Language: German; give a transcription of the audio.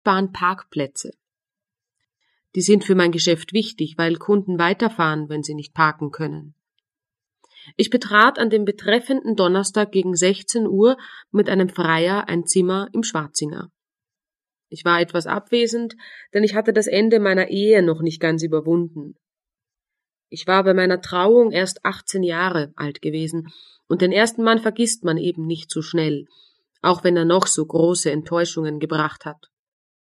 parkbaren Parkplätze. Die sind für mein Geschäft wichtig, weil Kunden weiterfahren, wenn sie nicht parken können. Ich betrat an dem betreffenden Donnerstag gegen 16 Uhr mit einem Freier ein Zimmer im Schwarzinger. Ich war etwas abwesend, denn ich hatte das Ende meiner Ehe noch nicht ganz überwunden. Ich war bei meiner Trauung erst 18 Jahre alt gewesen, und den ersten Mann vergisst man eben nicht so schnell, auch wenn er noch so große Enttäuschungen gebracht hat.